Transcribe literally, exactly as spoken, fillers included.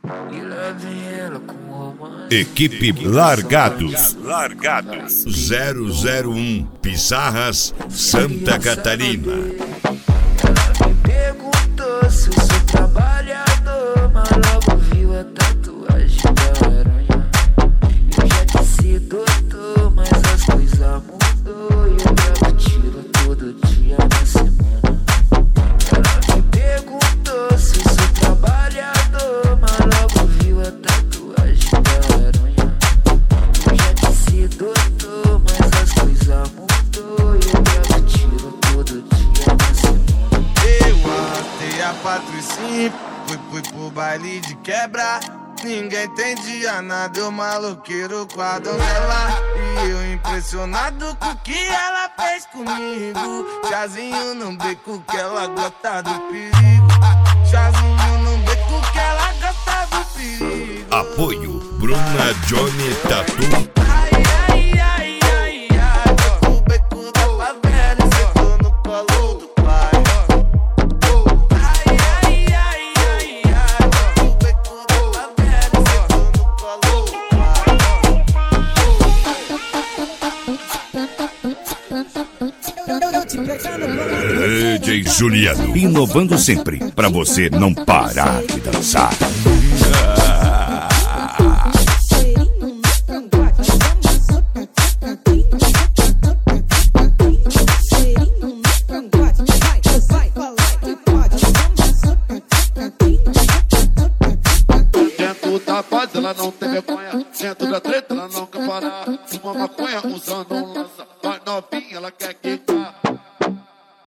E lá vem ela com romance. Equipe Largados. Largados. zero zero um Pissarras, Santa Catarina. Ela me perguntou se eu sou trabalhador, mas logo viu a tatuagem da aranha. Eu já disse doutor, mas as coisas mudou. E eu gravo tiro todo dia na semana. Ela me perguntou se eu sou trabalhador, mas logo viu a tatuagem da aranha. Eu já disse doutor, mas as coisas mudou. E eu gravo tiro todo dia na semana. Eu arrastei a Patricinha, fui, fui pro baile de quebra. Ninguém entendia nada, eu maloqueiro com a donzela. E eu impressionado com o que ela fez comigo. Chazinho no beco que ela gosta do perigo. Chazinho no beco que ela gosta do perigo. Apoio Bruna Johnny Tatu. Ai, ai, ai, ai, ai. O beco da favela e sentou no colo do pai. Ai, ai, ai, ai, ai. O beco da favela e sentou no colo do D J Juliano, inovando sempre pra você não parar de dançar. Dentro da paz ela não tem